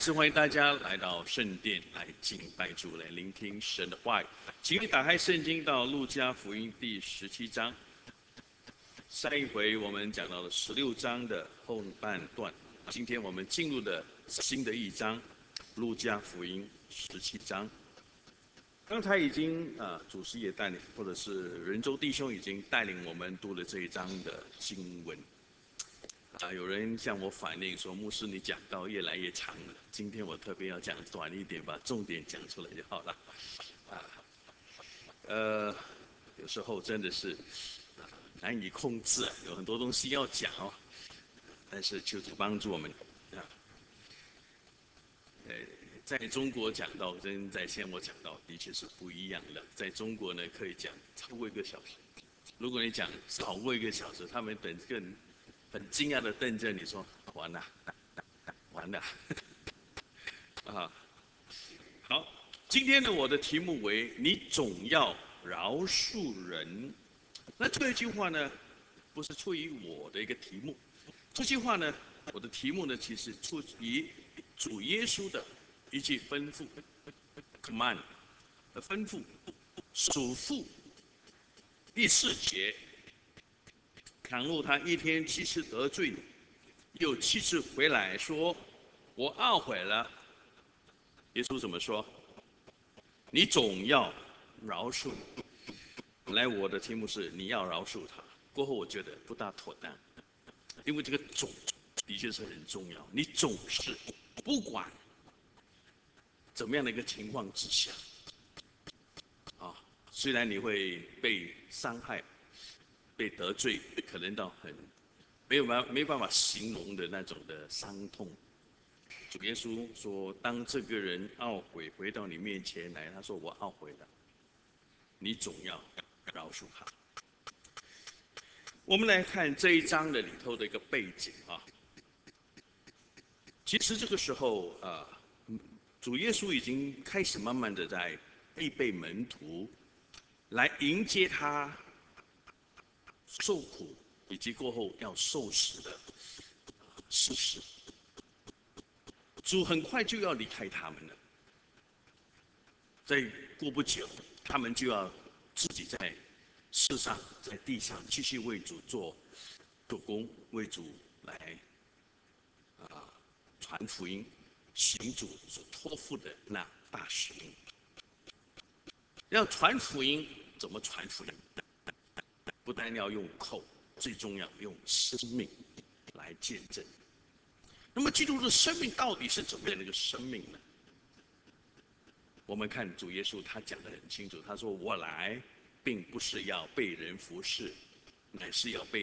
是欢迎大家来到圣殿来敬拜主，来聆听神的话语。请你打开圣经到路加福音第17章。上一回我们讲到了16章的后半段，今天我们进入的新的一章，路加福音17章。刚才已经主席也带领，或者是仁州弟兄已经带领我们读了这一章的经文。有人向我反映说，牧师你讲到越来越长了，今天我特别要讲短一点，把重点讲出来就好了。有时候真的是难以控制，有很多东西要讲哦，但是求主帮助我们在中国讲到跟在线我讲到的确是不一样的。在中国呢，可以讲超过1个小时，如果你讲少过1个小时，他们更很惊讶的瞪着你说：“完了，完了。”好，今天呢，我的题目为"你总要饶恕人"。那这句话呢，不是出于我的一个题目，这句话呢，我的题目呢，其实出于主耶稣的一句吩咐 ，command 的吩咐，嘱咐第4节。倘若他一天7次得罪你，又7次回来说："我懊悔了。"耶稣怎么说？你总要饶恕。来，我的题目是你要饶恕他。过后我觉得不大妥当，因为这个总的确是很重要。你总是不管怎么样的一个情况之下，虽然你会被伤害、被得罪，可能到很没办法形容的那种的伤痛。主耶稣说，当这个人懊悔回到你面前来，他说我懊悔了，你总要饶恕他。我们来看这一章的里头的一个背景啊。其实这个时候主耶稣已经开始慢慢的在预备门徒来迎接他受苦以及过后要受死的事实。主很快就要离开他们了，再过不久，他们就要自己在世上、在地上继续为主做工，为主来传福音，行主所托付的那大使命。要传福音，怎么传福音？不但要用口，最重要用生命来见证。那么基督的生命到底是怎么样的一个生命呢？我们看主耶稣他讲得很清楚，他说："我来，并不是要被人服侍，乃是要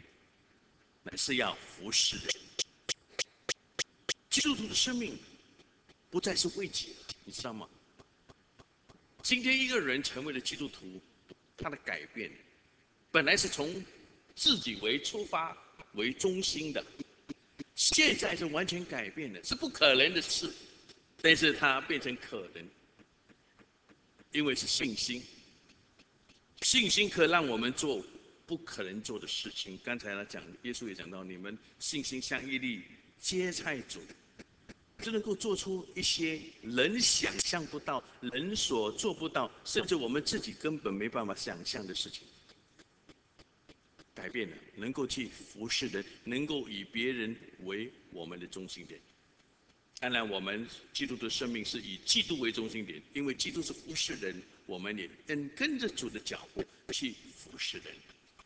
服侍人。"基督徒的生命不再是为己了，你知道吗？今天一个人成为了基督徒，他的改变本来是从自己为出发为中心的，现在是完全改变的，是不可能的事，但是它变成可能，因为是信心。信心可让我们做不可能做的事情。刚才耶稣也讲到，你们信心像一粒芥菜种，就能够做出一些人想象不到、人所做不到，甚至我们自己根本没办法想象的事情。改变了，能够去服侍人，能够以别人为我们的中心点。当然，我们基督的生命是以基督为中心点，因为基督是服侍人，我们也跟着主的脚步去服侍人。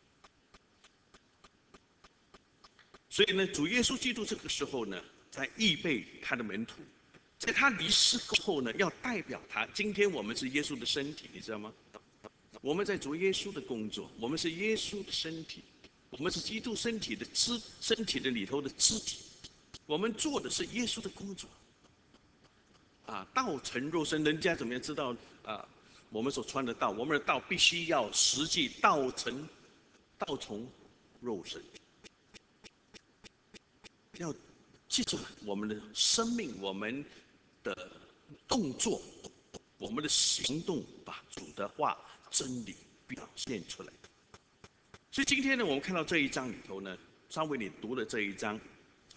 所以呢，主耶稣基督这个时候呢，在预备他的门徒，在他离世过后呢，要代表他。今天我们是耶稣的身体，你知道吗？我们在做耶稣的工作，我们是耶稣的身体，我们是基督身体的身体的里头的肢体，我们做的是耶稣的工作。道成肉身，人家怎么样知道我们所穿的道，我们的道必须要实际道从肉身，要记住我们的生命，我们的动作，我们的行动，把主的话、真理表现出来。所以今天呢，我们看到这一章里头呢，稍微你读了这一章，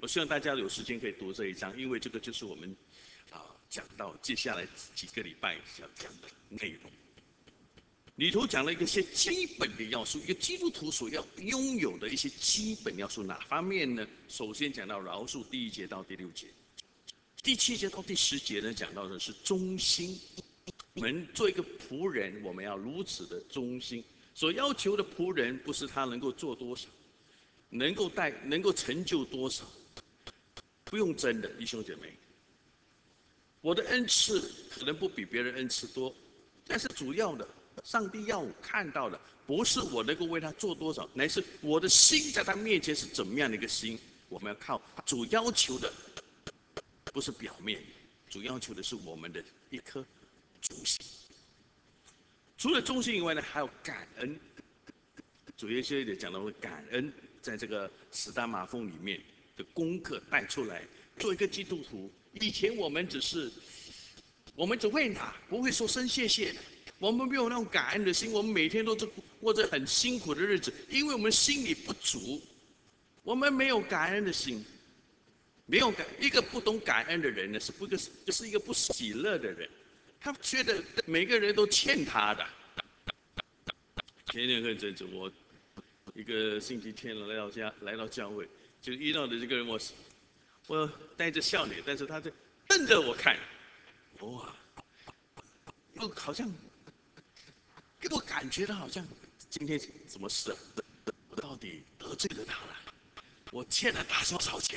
我希望大家有时间可以读这一章，因为这个就是我们讲到接下来几个礼拜要讲的内容。里头讲了一些基本的要素，一个基督徒所要拥有的一些基本要素，哪方面呢？首先讲到饶恕，第1节到第6节，第7节到第10节呢，讲到的是忠心。我们做一个仆人，我们要如此的忠心。所要求的仆人，不是他能够做多少，能够成就多少，不用争的，弟兄姐妹。我的恩赐可能不比别人恩赐多，但是主要的，上帝要我看到的，不是我能够为他做多少，乃是我的心在他面前是怎么样的一个心。我们要靠主要求的，不是表面，主要求的是我们的一颗忠心。除了忠心以外呢，还有感恩。主耶稣也讲到了感恩，在这个史丹马峰里面的功课带出来。做一个基督徒，以前我们只会拿，不会说声谢谢的。我们没有那种感恩的心，我们每天都是过着很辛苦的日子，因为我们心里不足，我们没有感恩的心。一个不懂感恩的人呢，是一个不喜乐的人，他觉得每个人都欠他的。前两个阵子，我一个星期天来到教会，就遇到的这个人，我带着笑脸，但是他就瞪着我看，哇，又好像给我感觉到好像今天什么事啊？我到底得罪了他了？我欠了他多少钱？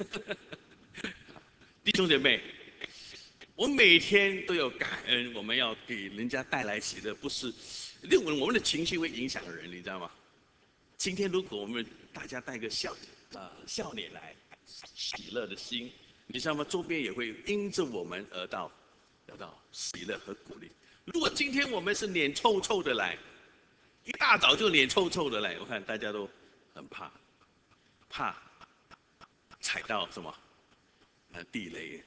弟兄姐妹，我们每天都有感恩，我们要给人家带来喜乐，不是我们的情绪会影响人，你知道吗？今天如果我们大家带个笑脸来，喜乐的心，你知道吗？周边也会因着我们而得到喜乐和鼓励。如果今天我们是脸臭臭的来，一大早就脸臭臭的来，我看大家都很怕踩到什么地雷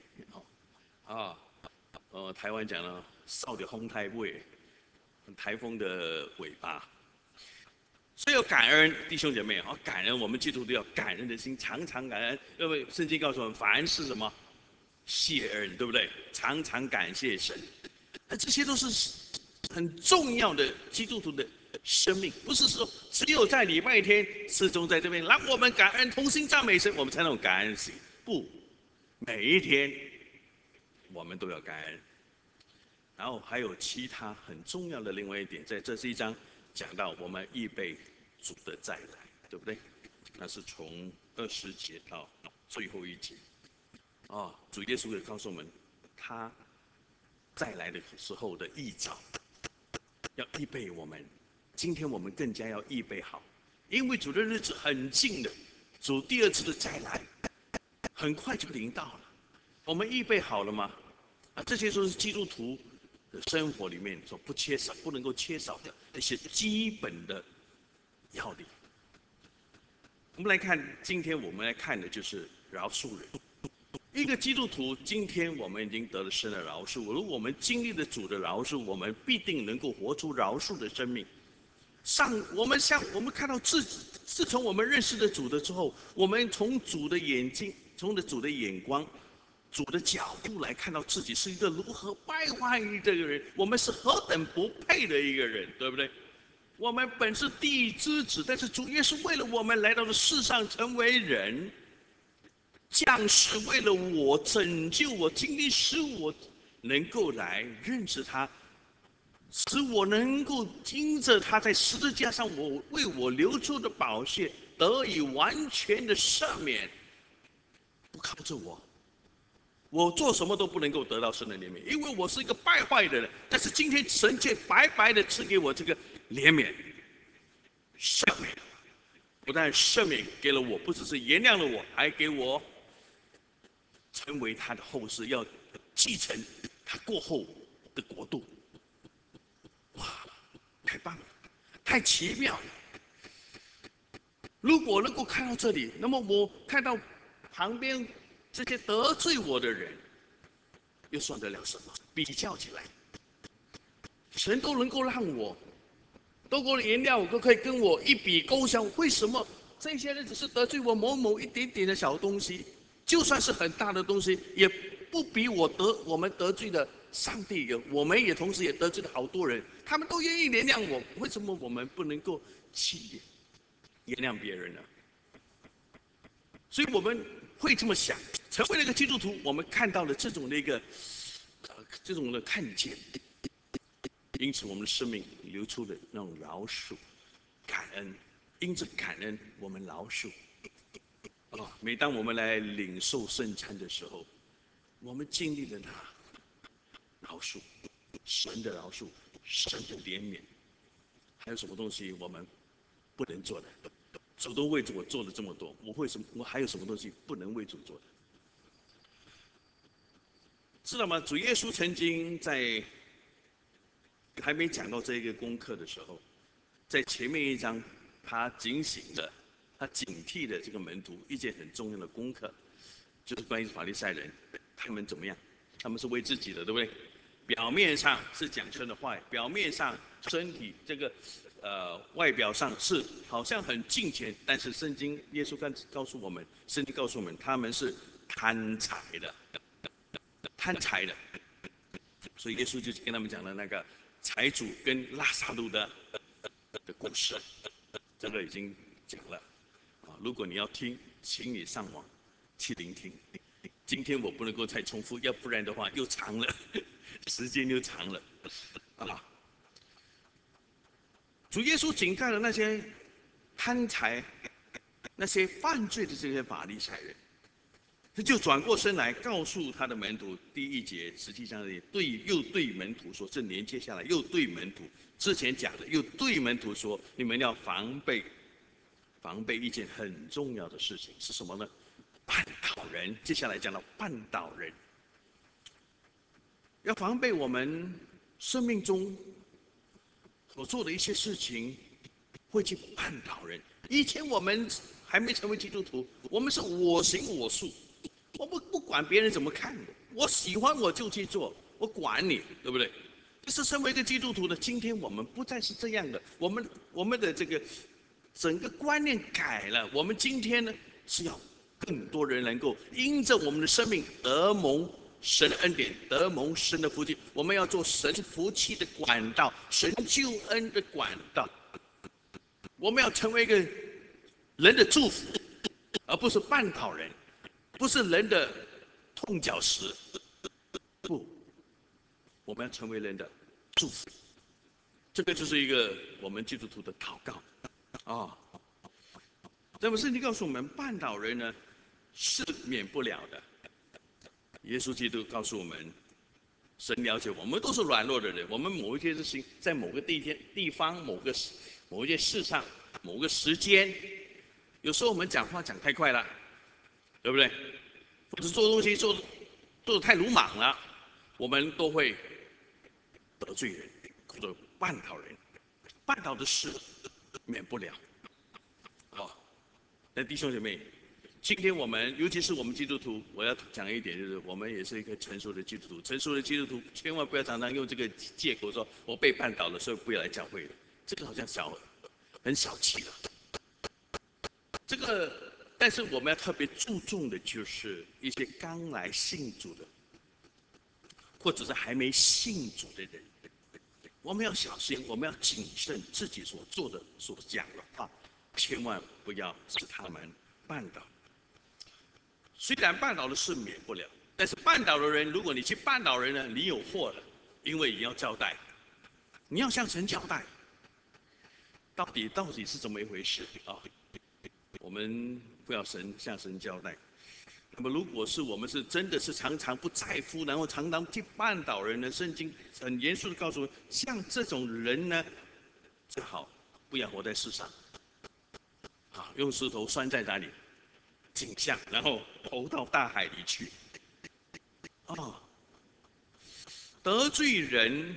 台湾讲了扫的红台尾，台风的尾巴。所以有感恩，弟兄姐妹感恩，我们基督徒要感恩的心，常常感恩。因为圣经告诉我们，凡是什么谢恩，对不对？常常感谢神，这些都是很重要的基督徒的生命，不是说只有在礼拜天始终在这边让我们感恩，同心赞美神，我们才能有感恩心。不，每一天我们都要感恩。然后还有其他很重要的另外一点，在这是一章讲到我们预备主的再来，对不对？那是从20节到最后1节。主耶稣也告诉我们，他再来的时候的预兆，要预备我们。今天我们更加要预备好，因为主的日子很近的，主第2次的再来很快就临到了。我们预备好了吗？这些都是基督徒的生活里面所不能够缺少的一些基本的要领。我们来看，今天我们来看的就是饶恕人。一个基督徒，今天我们已经得了神的饶恕，如果我们经历了主的饶恕，我们必定能够活出饶恕的生命。我们看到自从我们认识了主的之后，我们从主的眼睛，从主的眼光，主的角度来看到自己是一个如何败坏的一个人，我们是何等不配的一个人，对不对？我们本是地之子，但是主耶稣为了我们来到了世上成为人，降世为了我拯救我，经历使我能够来认识他，使我能够因着他在十字架上为我流出的宝血得以完全的赦免。不靠着我做什么都不能够得到神的怜悯，因为我是一个败坏的人。但是今天神却白白的赐给我这个怜悯、赦免，不但赦免给了我，不只是原谅了我，还给我成为他的后世，要继承他过后的国度。哇，太棒了，太奇妙了！如果能够看到这里，那么我看到旁边这些得罪我的人，又算得了什么？比较起来，神都能够让我，都给我原谅我，都可以跟我一笔勾销。为什么这些人只是得罪我某某一点点的小东西，就算是很大的东西，也不比我们得罪的上帝有，我们也同时也得罪了好多人，他们都愿意原谅我，为什么我们不能够去原谅别人呢？所以我们会这么想，成为了一个基督徒，我们看到了这种的一个这种的看见，因此我们的生命流出的那种饶恕、感恩，因着感恩，我们饶恕。每当我们来领受圣餐的时候，我们经历了饶恕，神的饶恕，神的怜悯，还有什么东西我们不能做的？主都为我做了这么多，我还有什么东西不能为主做的？知道吗？主耶稣曾经在还没讲到这个功课的时候，在前面一章，他警醒的，他警惕的这个门徒一件很重要的功课，就是关于法利赛人，他们怎么样？他们是为自己的，对不对？表面上是讲神的话，表面上身体这个外表上是好像很敬虔，但是圣经耶稣告诉我们，圣经告诉我们他们是贪财的，贪财的。所以耶稣就跟他们讲了那个财主跟拉萨路的故事，这个已经讲了如果你要听，请你上网去聆听。今天我不能够再重复，要不然的话又长了，时间又长了啊。主耶稣警告了那些贪财、那些犯罪的这些法利赛人，他就转过身来告诉他的门徒，第一节实际上又对门徒说，这连接下来又对门徒之前讲的，又对门徒说，你们要防备一件很重要的事情是什么呢？绊倒人。接下来讲到绊倒人，要防备我们生命中所做的一些事情会去绊倒人。以前我们还没成为基督徒，我们是我行我素，我不管别人怎么看我，我喜欢我就去做，我管你，对不对？但是身为一个基督徒的，今天我们不再是这样的，我们的这个整个观念改了，我们今天呢是要更多人能够因着我们的生命得蒙神的恩典，得蒙神的福气，我们要做神福气的管道，神救恩的管道。我们要成为一个人的祝福，而不是绊倒人，不是人的痛脚石。不，我们要成为人的祝福。这个就是一个我们基督徒的祷告那么圣经告诉我们，绊倒人呢是免不了的。耶稣基督告诉我们，神了解我们都是软弱的人，我们某一件事情，在某个地方、某一件事上、某个时间，有时候我们讲话讲太快了，对不对？或者做东西做得太鲁莽了，我们都会得罪人或者绊倒人，绊倒的事免不了。那弟兄姐妹，今天我们尤其是我们基督徒，我要讲一点，就是我们也是一个成熟的基督徒。成熟的基督徒千万不要常常用这个借口说我被绊倒了，所以不要来教会了。这个好像很小气了。这个，但是我们要特别注重的就是一些刚来信主的，或者是还没信主的人，我们要小心，我们要谨慎自己所做的、所讲的话，千万不要使他们绊倒。虽然绊倒的事免不了，但是绊倒的人，如果你去绊倒人呢，你有祸了，因为你要交代，你要向神交代，到底是怎么一回事我们不要向神交代。那么，如果是我们是真的是常常不在乎，然后常常去绊倒人呢？圣经很严肃的告诉我，像这种人呢，最好不要活在世上。用石头拴在哪里？颈项，然后投到大海里去。得罪人，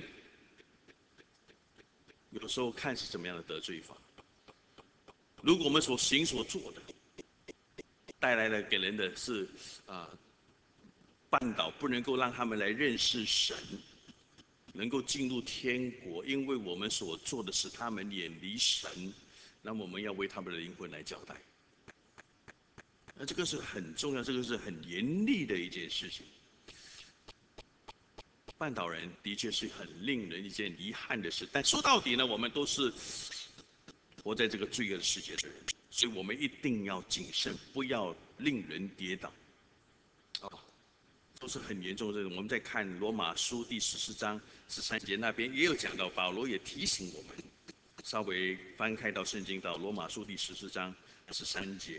有时候看是怎么样的得罪法。如果我们所行所做的，带来了给人的是绊倒，不能够让他们来认识神，能够进入天国，因为我们所做的使他们远离神，那么我们要为他们的灵魂来交代。 那这个是很重要，这个是很严厉的一件事情。绊倒人的确是很令人一件遗憾的事，但说到底呢，我们都是活在这个罪恶的世界的人，所以我们一定要谨慎，不要令人跌倒。都是很严重的。我们在看罗马书第14章13节那边也有讲到，保罗也提醒我们，稍微翻开到圣经到罗马书第14章13节。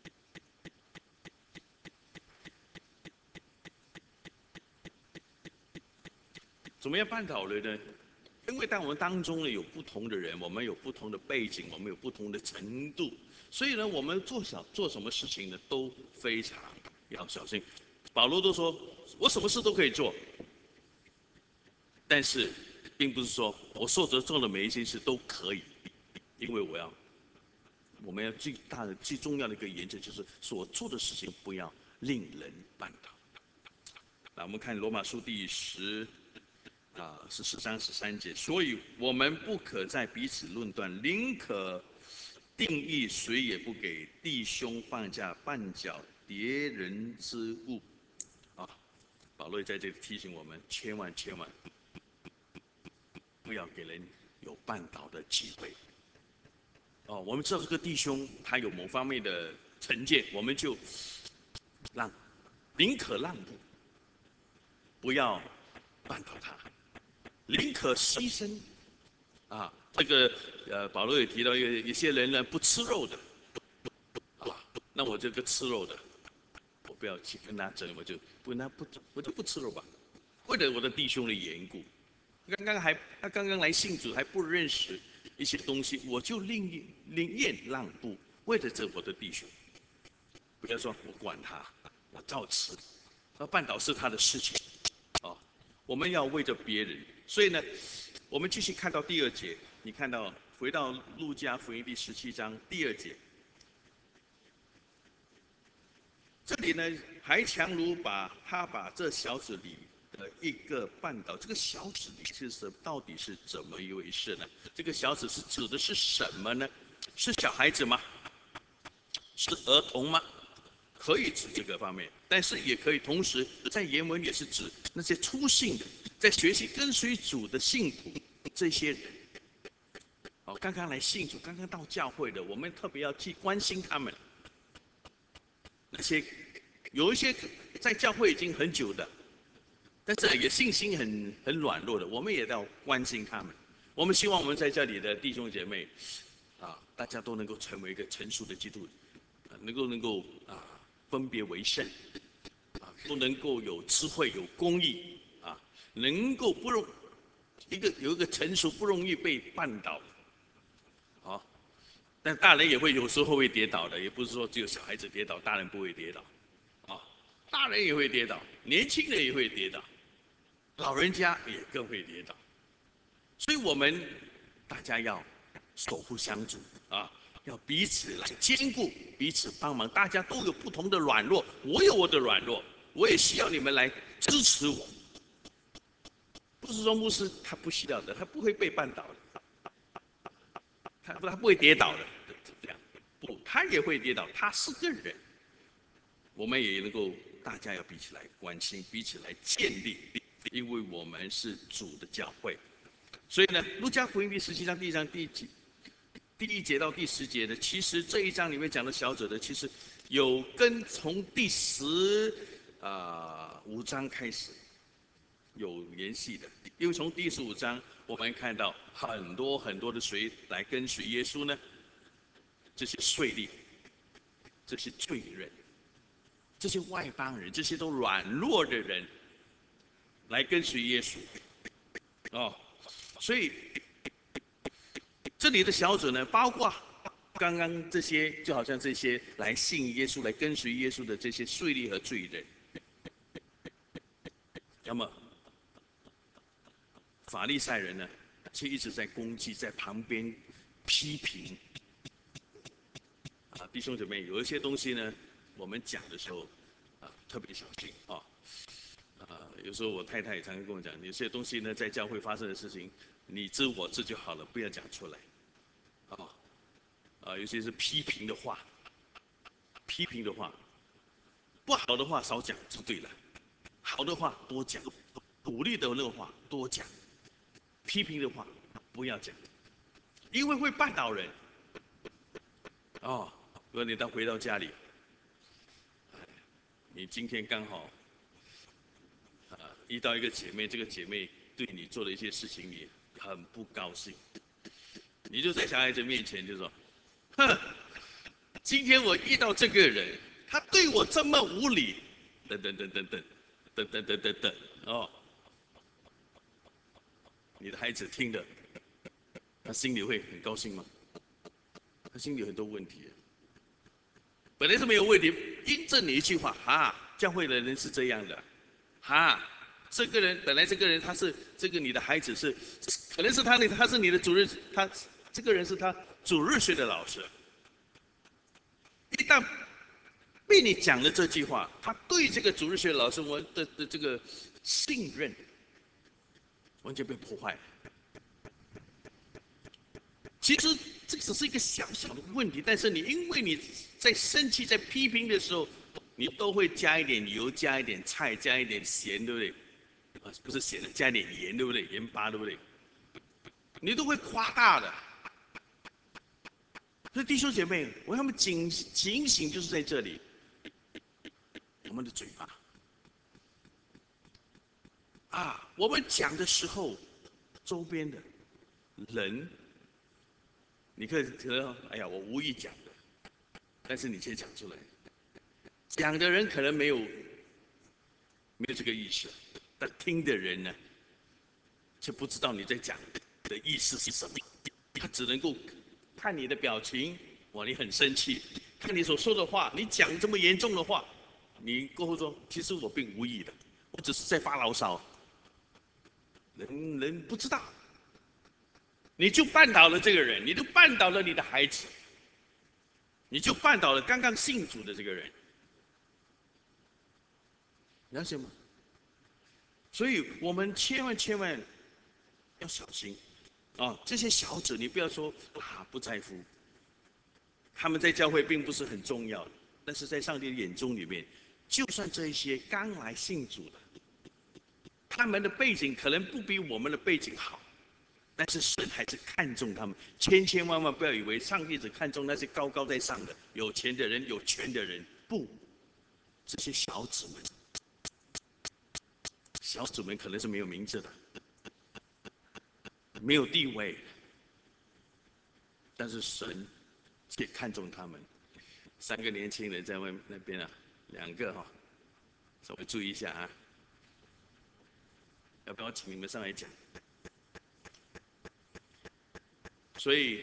怎么样绊倒了呢？因为在我们当中呢有不同的人，我们有不同的背景，我们有不同的程度，所以呢，我们做什么事情呢都非常要小心。保罗都说，我什么事都可以做，但是并不是说我受着做的每一件事都可以，因为我们要最重要的一个原则就是所做的事情不要令人绊倒。那我们看罗马书第14章13节，所以我们不可在彼此论断，宁可定义谁也不给弟兄放下绊脚跌人之物。保罗在这里提醒我们，千万不要给人有绊倒的机会。我们知道这个弟兄他有某方面的成见，我们就宁可让步，不要绊倒他，宁可牺牲。这个保罗也提到，有些人呢不吃肉的，那我这个吃肉的，我不要去跟他争，我就不吃肉吧，为了我的弟兄的缘故。他刚刚来信主还不认识一些东西，我就宁愿让步，为了这我的弟兄。不要说我管他，我照吃，绊倒是他的事情。我们要为着别人，所以呢，我们继续看到第2节，你看到回到路加福音第17章第2节，这里呢，还强如把这小子里的一个绊倒，这个小子里到底是怎么一回事呢？这个小子是指的是什么呢？是小孩子吗？是儿童吗？可以指这个方面，但是也可以同时在原文也是指那些初信的，在学习跟随主的信徒这些人。刚刚来信主、刚刚到教会的，我们特别要去关心他们。那些有一些在教会已经很久的，但是也信心很软弱的，我们也要关心他们。我们希望我们在这里的弟兄姐妹，大家都能够成为一个成熟的基督徒，能够分别为圣，都能够有智慧、有公义，能够有一个成熟，不容易被绊倒。但大人也会有时候会跌倒的，也不是说只有小孩子跌倒，大人不会跌倒。大人也会跌倒，年轻人也会跌倒，老人家也更会跌倒。所以我们大家要守护相助要彼此来兼顾，彼此帮忙。大家都有不同的软弱，我有我的软弱，我也需要你们来支持我。不是说牧师他不需要的，他不会被绊倒的，他不会跌倒的，这样不，他也会跌倒，他是个人。我们也能够大家要彼此来关心，彼此来建立，因为我们是主的教会。所以呢，路加福音第17章第1章第1节到第10节呢，其实这一章里面讲的小者呢，其实有跟从第15章开始有联系的。因为从第15章我们看到很多的谁来跟随耶稣呢？这些税吏，这些罪人，这些外邦人，这些都软弱的人来跟随耶稣。所以这里的小者呢，包括刚刚这些，就好像这些来信耶稣、来跟随耶稣的这些税吏和罪人。那么法利赛人呢，却一直在攻击，在旁边批评。弟兄姊妹，有一些东西呢，我们讲的时候特别小心有时候我太太也常常跟我讲，有些东西呢，在教会发生的事情，你知我知就好了，不要讲出来。尤其是批评的话， 不好的话少讲就对了，好的话多讲，鼓励的那个话多讲，批评的话不要讲，因为会绊倒人。哦，如果你回到家里，你今天刚好遇到一个姐妹，这个姐妹对你做了一些事情，你很不高兴，你就在小孩子面前就说：“哼，今天我遇到这个人，他对我这么无理，等等等等等等等等等等。”哦，你的孩子听了，他心里会很高兴吗？他心里有很多问题。本来是没有问题，因着你一句话，教会的人是这样的，这个人本来这个人他是这个你的孩子是，可能是他是你的主日，他这个人是他主日学的老师，一旦被你讲了这句话，他对这个主日学老师的这个信任完全被破坏了。其实这只是一个小小的问题，但是因为你在生气、在批评的时候，你都会加一点油、加一点菜、加一点咸，对不对？不是咸的，加一点盐，对不对？盐巴，对不对？你都会夸大的。所以弟兄姐妹，我要他们警醒，就是在这里，我们的嘴巴我们讲的时候，周边的人，你可能哎呀，我无意讲的，但是你先讲出来，讲的人可能没有这个意识，但听的人呢，却不知道你在讲的意思是什么，他只能够看你的表情，哇，你很生气，看你所说的话，你讲这么严重的话，你过后说，其实我并无意的，我只是在发牢骚，人不知道，你就绊倒了这个人，你就绊倒了你的孩子，你就绊倒了刚刚信主的这个人，了解吗？所以我们千万要小心这些小子，你不要说不在乎，他们在教会并不是很重要的，但是在上帝的眼中里面，就算这一些刚来信主的，他们的背景可能不比我们的背景好，但是神还是看重他们。千万不要以为上帝只看重那些高高在上的、有钱的人、有权的人，不，这些小子们可能是没有名字的，没有地位，但是神也看重他们。3个年轻人在外面那边2个稍微注意一下要不要请你们上来讲？所以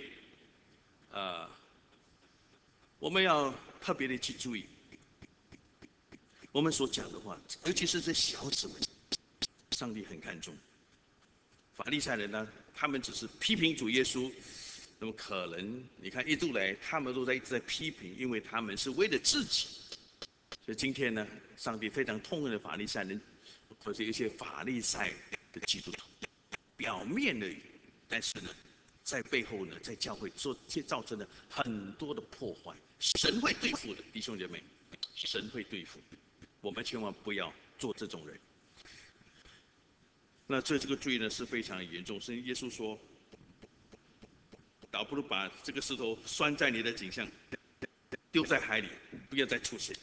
我们要特别的去注意我们所讲的话，尤其是这小子们，上帝很看重。法利赛人呢，他们只是批评主耶稣，那么可能你看一路来，他们都一直在批评，因为他们是为了自己。所以今天呢，上帝非常痛恨的法利赛人，或者一些法利赛的基督徒，表面的，但是呢，在背后呢，在教会造成了很多的破坏。神会对付的，弟兄姐妹，神会对付，我们千万不要做这种人。那这个罪呢是非常严重，是耶稣说，倒不如把这个石头拴在你的颈上，丢在海里，不要再出现。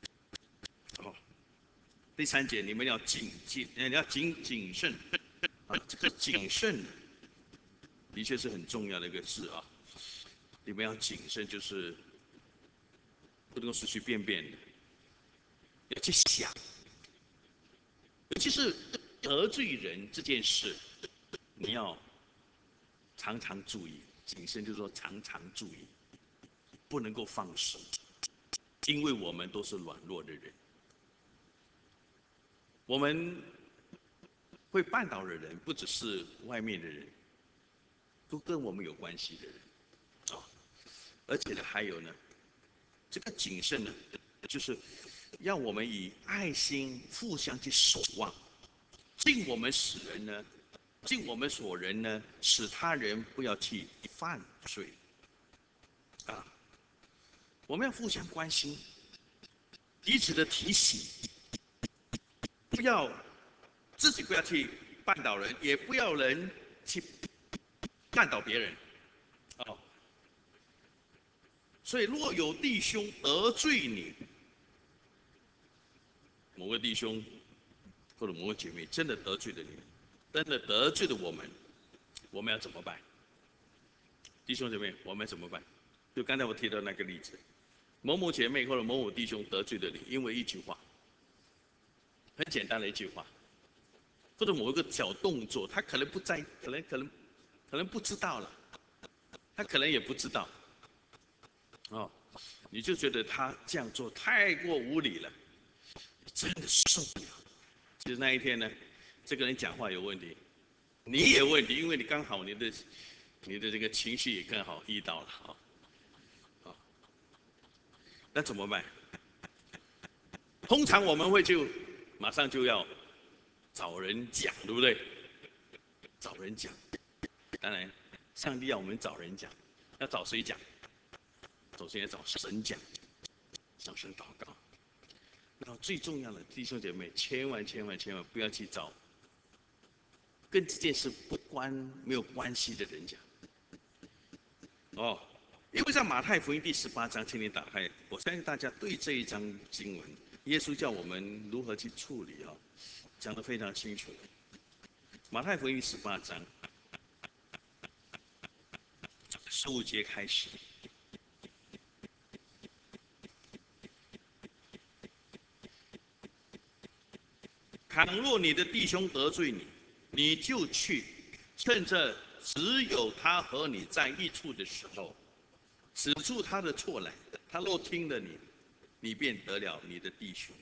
第3节，你们要谨慎这个谨慎的确是很重要的一个字你们要谨慎，就是不能够随随便便的，要去想，尤其是得罪人这件事，你要常常注意。谨慎就是说常常注意，不能够放手，因为我们都是软弱的人，我们会绊倒的人，不只是外面的人，都跟我们有关系的人而且呢，还有呢，这个谨慎呢，就是让我们以爱心互相去守望，尽我们所人呢，使他人不要去犯罪我们要互相关心， 彼此的提醒，不要自己不要去绊倒人，也不要人去绊倒别人。哦，所以若有弟兄得罪你，某个弟兄或者某个姐妹真的得罪了你，真的得罪了我们，我们要怎么办？弟兄姐妹，我们怎么办？就刚才我提到那个例子，某某姐妹或者某某弟兄得罪了你，因为一句话，很简单的一句话，或者某一个小动作，他可能不在，可能不知道了，他可能也不知道，哦，你就觉得他这样做太过无理了，真的受不了。其实那一天呢，这个人讲话有问题，你也有问题，因为你刚好你的这个情绪也刚好遇到了啊。那怎么办？通常我们会马上就要找人讲，对不对？找人讲，当然，上帝要我们找人讲，要找谁讲？首先要找神讲，向神祷告。然后最重要的，弟兄姐妹，千万不要去找跟这件事没有关系的人讲。哦，因为在马太福音第18章，请你打开，我相信大家对这一章经文，耶稣叫我们如何去处理啊，讲得非常清楚。马太福音18章15节开始，倘若你的弟兄得罪你，你就去，趁着只有他和你在一处的时候，指出他的错来。他若听了你，你便得了你的弟兄。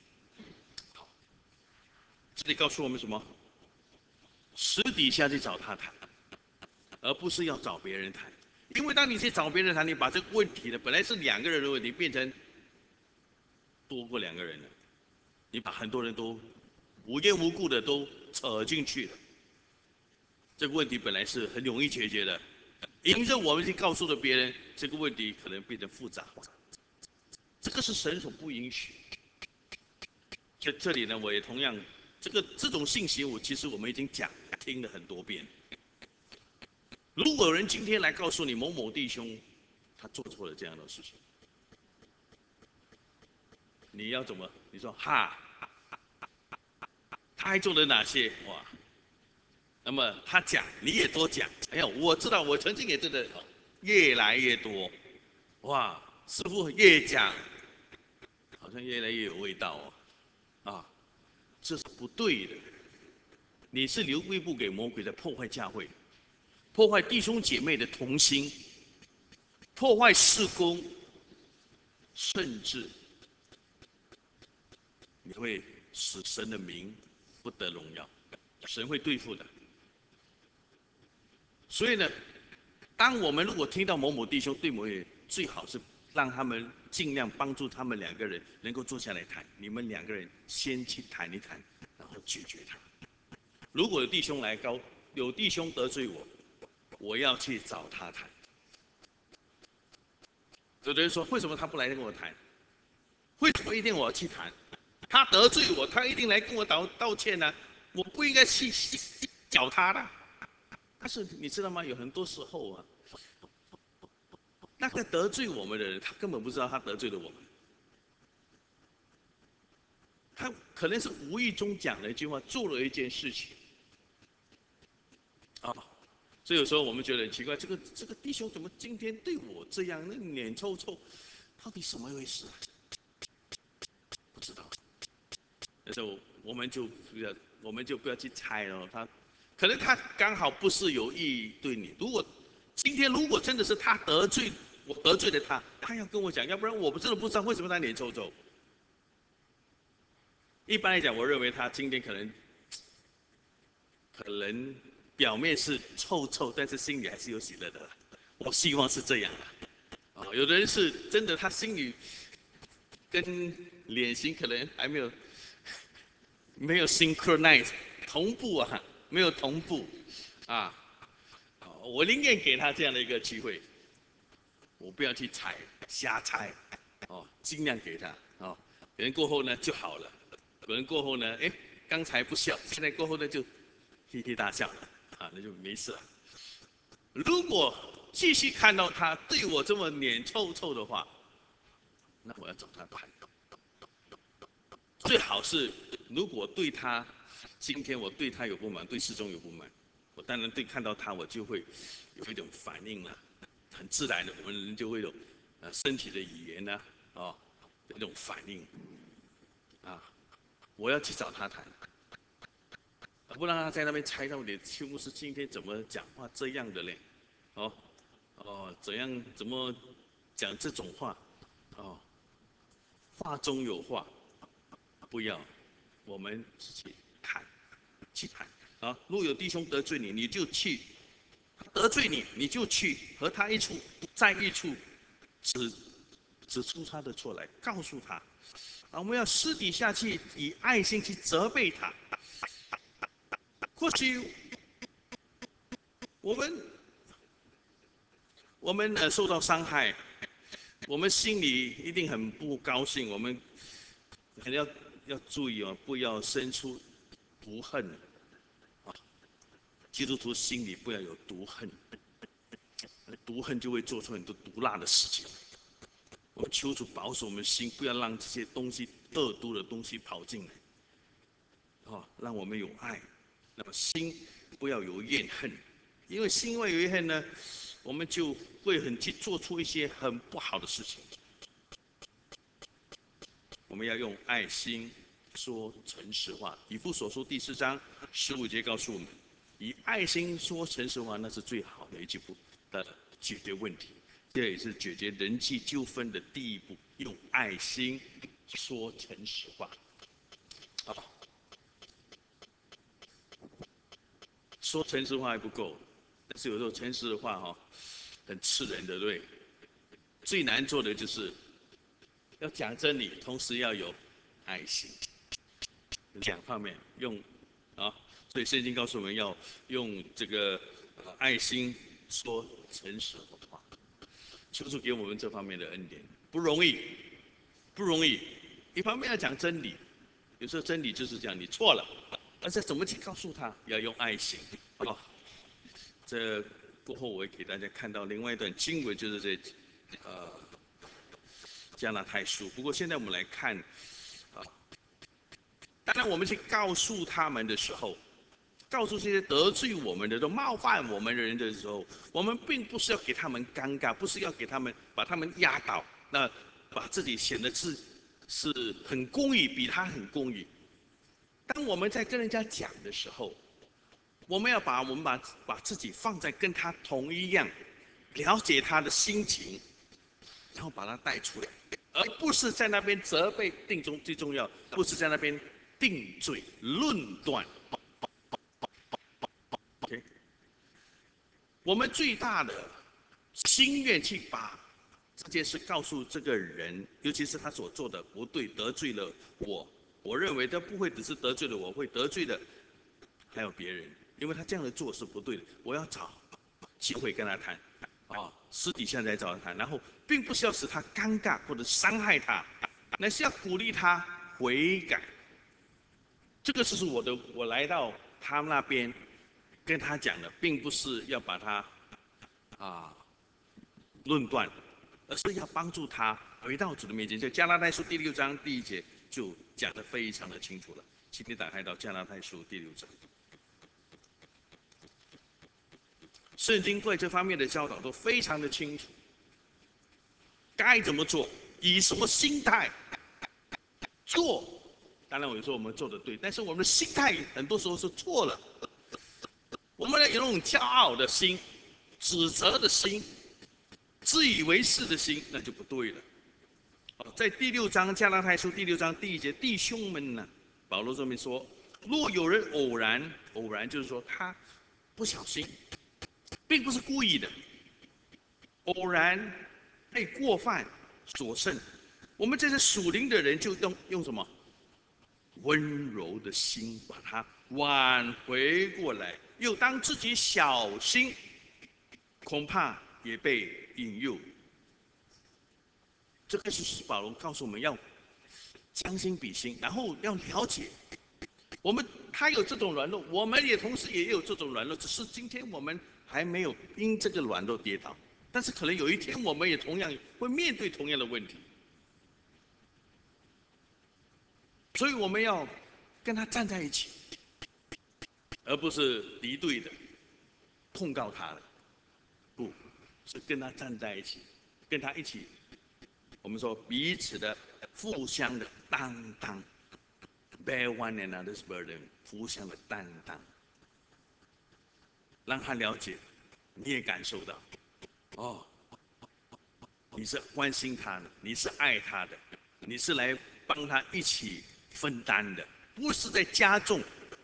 这里告诉我们什么？私底下去找他谈，而不是要找别人谈。因为当你去找别人谈，你把这个问题呢，本来是两个人的问题，变成多过两个人了。你把很多人都无缘无故的都扯进去了。这个问题本来是很容易解决的，因着我们去告诉了别人，这个问题可能变得复杂化。这个是神所不允许。这里呢，我也同样，这种信息，其实我们已经听了很多遍。如果有人今天来告诉你某某弟兄他做错了这样的事情，你要怎么？你说哈，他还做了哪些？哇，那么他讲，你也多讲。哎呀，我知道，我曾经也真的越来越多，哇，师傅越讲，好像越来越有味道哦，啊，这是不对的。你是留位不给魔鬼在破坏教会，破坏弟兄姐妹的同心，破坏事工，甚至你会使神的名不得荣耀，神会对付的。所以呢，当我们如果听到某某弟兄对某某，最好是让他们尽量帮助他们两个人能够坐下来谈，你们两个人先去谈一谈，然后解决他。如果有弟兄得罪我，我要去找他谈。有的人说，为什么他不来跟我谈？为什么一定我要去谈？他得罪我，他一定来跟我道歉呢、我不应该去找他的。但是你知道吗？有很多时候啊，那个得罪我们的人，他根本不知道他得罪了我们，他可能是无意中讲了一句话，做了一件事情啊。所以有时候我们觉得很奇怪，这个弟兄怎么今天对我这样，那脸臭臭，到底什么回事？不知道。那时候我们就不要去猜了，可能他刚好不是有意对你。今天如果真的是我得罪了他，他要跟我讲，要不然我真的不知道为什么他脸臭臭。一般来讲，我认为他今天可能表面是臭臭，但是心里还是有喜乐的。我希望是这样的。有的人是真的，他心里跟脸型可能还没有 synchronize 同步啊，没有同步啊。我宁愿给他这样的一个机会，我不要去瞎猜，尽量给他。 有人过后呢就好了，有人过后呢，哎，刚才不笑，现在过后呢就嘿嘿大笑了，啊，那就没事了。如果继续看到他对我这么脸臭臭的话，那我要找他谈。最好是如果对他，今天我对他有不满，对世宗有不满，我当然对看到他我就会有一种反应了，很自然的，我们人就会有身体的语言呢，哦，有一种反应啊，我要去找他谈，不让他在那边猜到底邱牧师今天怎么讲话这样的嘞，哦怎么讲这种话，哦，话中有话，不要，我们自己谈，去谈啊。若有弟兄得罪你，你就去；得罪你，你就去和他一处，在一处指出他的错来，告诉他。啊，我们要私底下去以爱心去责备他。或许我们受到伤害，我们心里一定很不高兴，我们很要注意哦，不要生出毒恨。基督徒心里不要有毒恨，毒恨就会做出很多毒辣的事情。我们求主保守我们心，不要让这些东西恶毒的东西跑进来，让我们有爱。那么心不要有怨恨，因为心外有怨恨呢，我们就会去做出一些很不好的事情。我们要用爱心说诚实话。以弗所书第4章15节告诉我们，以爱心说诚实话，那是最好的一步的解决问题。这也是解决人际纠纷的第一步，用爱心说诚实话。说诚实话还不够，但是有时候诚实的话很刺人的，对。最难做的就是要讲真理，同时要有爱心，两方面用啊。所以圣经告诉我们要用这个爱心说诚实的话。求主给我们这方面的恩典，不容易，不容易。一方面要讲真理，有时候真理就是讲你错了，但是怎么去告诉他？要用爱心。这过后我会给大家看到另外一段经文，就是这加拉太书。不过现在我们来看当然我们去告诉他们的时候，告诉这些得罪我们的、都冒犯我们的人的时候，我们并不是要给他们尴尬，不是要给他们把他们压倒，那把自己显得是很公义，比他很公义。当我们在跟人家讲的时候，我们把自己放在跟他同一样，了解他的心情，然后把他带出来，而不是在那边责备定中最重要，不是在那边定罪论断。OK， 我们最大的心愿去把这件事告诉这个人，尤其是他所做的不对，得罪了我。我认为他不会只是得罪了我，会得罪的还有别人，因为他这样的做是不对的。我要找机会跟他谈，私底下再找他谈，然后并不是要使他尴尬或者伤害他，乃是要鼓励他悔改。这个就是我来到他们那边跟他讲的，并不是要把他论断，而是要帮助他回到主的面前。在加拉太书第6章第1节就讲得非常的清楚了。请你打开到加拉太书第6章。圣经对这方面的教导都非常的清楚，该怎么做，以什么心态做。当然，我说我们做的对，但是我们的心态很多时候是错了。我们有那种骄傲的心、指责的心、自以为是的心，那就不对了。在第6章加拉太书第6章第1节，弟兄们呢，保罗这边说，若有人偶然就是说他不小心，并不是故意的，偶然被过犯所胜，我们这些属灵的人就用什么温柔的心把它挽回过来，又当自己小心，恐怕也被引诱。这个是保罗告诉我们要将心比心，然后要了解他有这种软弱，我们也同时也有这种软弱，只是今天我们还没有因这个软弱跌倒，但是可能有一天我们也同样会面对同样的问题，所以我们要跟他站在一起，而不是敌对的控告他的，不是跟他站在一起，跟他一起，我们说彼此的互相的担当。Bear one another's burden， 互相的担当，让他了解，你也感受到，哦，你是关心他的，你是爱他的，你是来帮他一起分担的，不是在加重，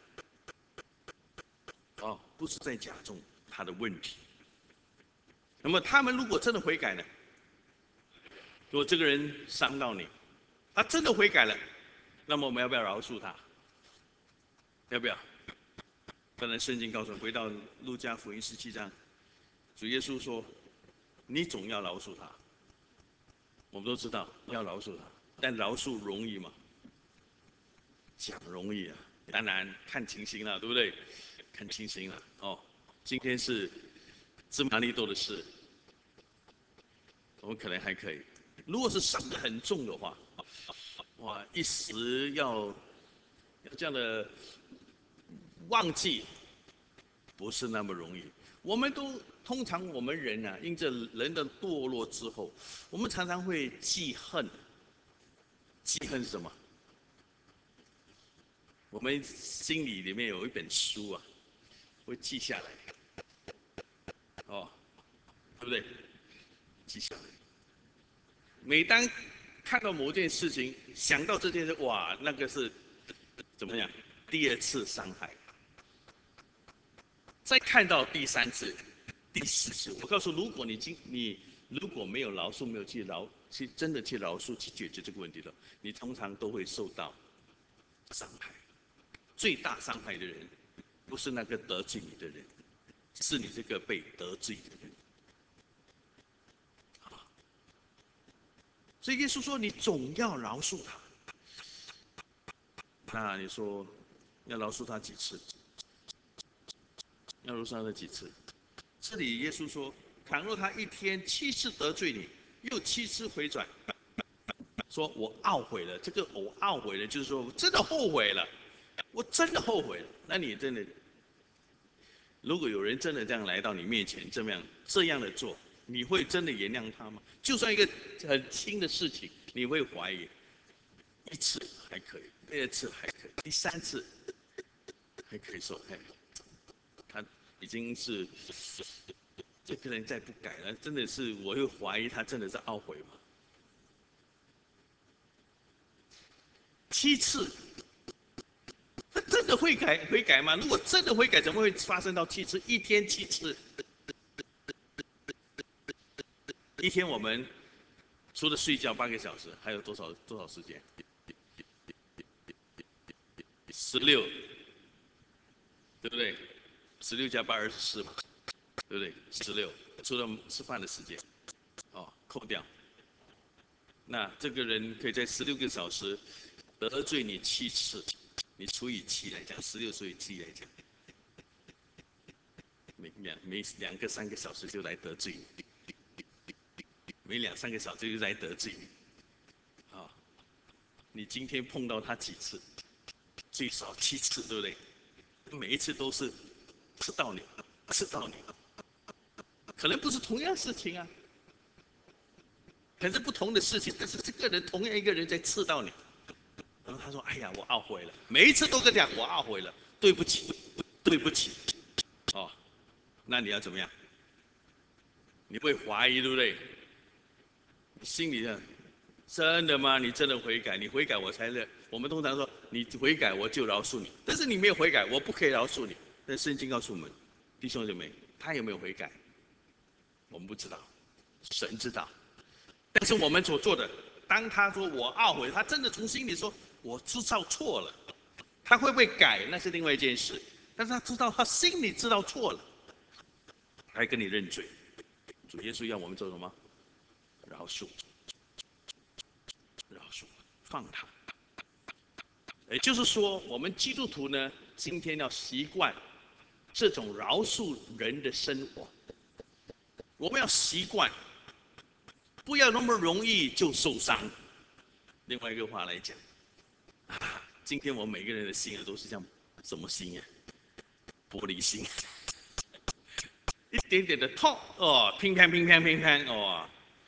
不是在加重他的问题。那么他们如果真的悔改呢？如果这个人伤到你，他真的悔改了，那么我们要不要饶恕他？要不要？当然，圣经告诉我们，回到路加福音17章，主耶稣说：“你总要饶恕他。”我们都知道要饶恕他，但饶恕容易吗？讲容易啊，当然看情形了，对不对？看情形了哦。今天是芝麻绿豆的事，我们可能还可以。如果是伤得很重的话，哇，一时要这样的忘记，不是那么容易。我们都通常我们人啊，因着人的堕落之后，我们常常会记恨。记恨是什么？我们心里面有一本书啊，会记下来，哦，对不对？记下来。每当看到某件事情，想到这件事，哇，那个是怎么样？第二次伤害。再看到第三次、第四次，我告诉，如果你如果没有饶恕，没有去真的去饶恕去解决这个问题的，你通常都会受到伤害。最大伤害的人，不是那个得罪你的人，是你这个被得罪的人。所以耶稣说：“你总要饶恕他。”那你说要饶恕他几次？要饶恕他几次？这里耶稣说：“倘若他一天7次得罪你，又7次回转，说我懊悔了。”这个我懊悔了，就是说我真的后悔了，我真的后悔了。那你真的，如果有人真的这样来到你面前，这样的做，你会真的原谅他吗？就算一个很轻的事情，你会怀疑。1次还可以，第2次还可以，第3次还可以说，哎，他已经是这个人再不改了，真的是我会怀疑他真的是懊悔吗？7次，他真的悔改吗？如果真的悔改，怎么会发生到7次？一天7次，一天我们除了睡觉8个小时，还有多少时间？16，对不对？16加8 24嘛，对不对？16，除了吃饭的时间，扣掉，那这个人可以在16个小时得罪你7次，你除以7来讲，16除以7来讲，每2个3个小时就来得罪你，每2、3个小时就来得罪你，你今天碰到他几次？最少7次，对不对？每一次都是刺到你，刺到你，可能不是同样事情啊，可能是不同的事情，但是这个人同样一个人在刺到你。然后他说：“哎呀，我懊悔了。”每一次都跟讲我懊悔了，对不起，对不起。哦，那你要怎么样？你会怀疑，对不对？心里的真的吗？你真的悔改？你悔改我才认。我们通常说你悔改我就饶恕你，但是你没有悔改，我不可以饶恕你。但圣经告诉我们，弟兄姐妹，他有没有悔改，我们不知道，神知道。但是我们所做的，当他说我懊悔，他真的从心里说我知道错了，他会不会改那是另外一件事。但是他知道，他心里知道错了，还跟你认罪。主耶稣要我们做什么？饶恕，饶恕，放他。 也就是说，我们基督徒呢，今天要习惯这种饶恕人的生活。我们要习惯，不要那么容易就受伤。另外一个话来讲，今天我们每个人的心都是像什么心呀？玻璃心，一点点的痛哦，乒乓乒乓乒乓哦。